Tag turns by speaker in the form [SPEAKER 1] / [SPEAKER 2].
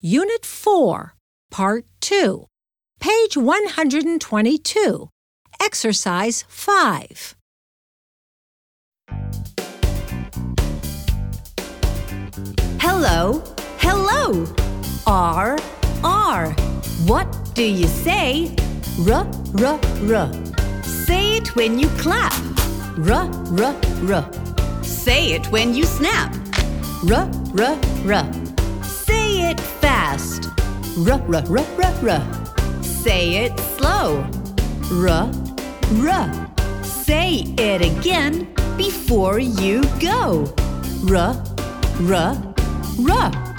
[SPEAKER 1] Unit 4, Part 2, page 122, Exercise 5.
[SPEAKER 2] Hello, hello. R, R. What do you say? R, R, R. Say it when you clap. R, R, R. Say it when you snap. R, R, R. Say it fast. R, R, R, R, R. Say it slow. R, R. Say it again before you go. R, R, R.